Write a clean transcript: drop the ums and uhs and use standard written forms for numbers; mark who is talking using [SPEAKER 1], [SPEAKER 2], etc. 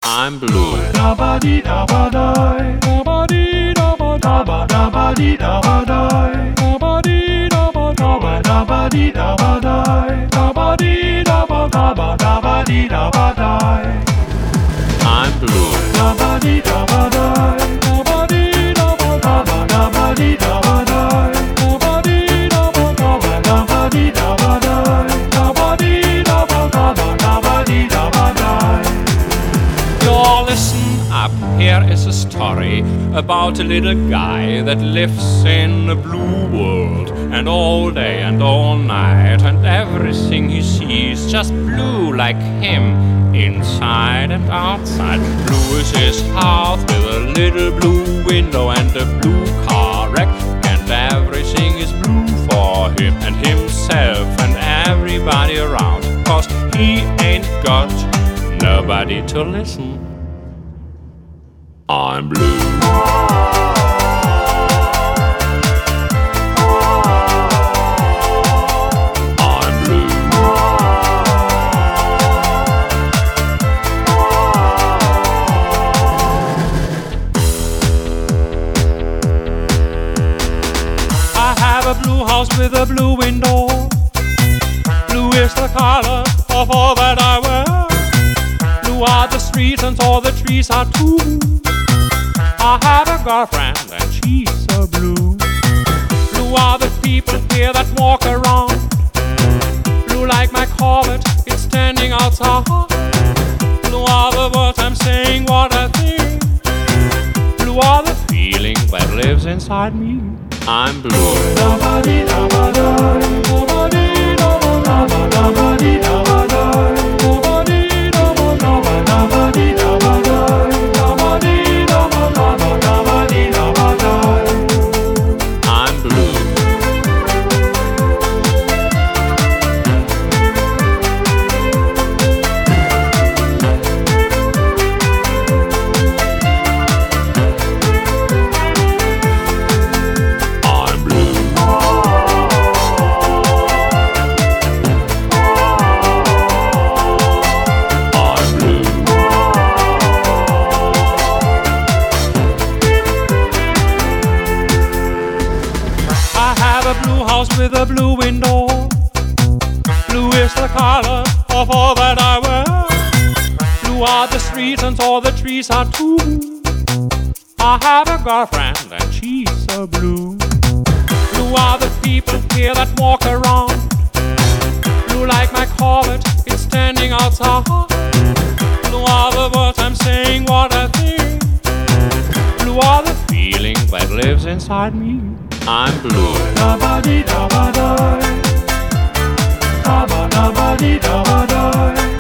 [SPEAKER 1] I'm blue. I'm blue. Y'all listen up, here is a story about a little guy that lives in a blue world. And all day and all night, and everything he sees just blue like him, inside and outside. Blue is his house with a little blue window and a blue car wreck. And everything is blue for him and himself and everybody around, 'cause he ain't got nobody to listen. I'm blue. Blue house with a blue window. Blue is the color of all that I wear. Blue are the streets and all the trees are too. I have a girlfriend and she's so blue. Blue are the people here that walk around. Blue like my Corvette, it's standing outside. Blue are the words I'm saying, what I think. Blue are the feeling that lives inside me. I'm blue. Blue house with a blue window. Blue is the color of all that I wear. Blue are the streets and all the trees are too. I have a girlfriend and she's so blue. Blue are the people here that walk around. Blue like my Corvette, it's standing outside. Blue are the words I'm saying, what I think. Blue are the feeling that lives inside me. I'm blue.
[SPEAKER 2] Da ba dee da ba die. Da ba dee da ba die.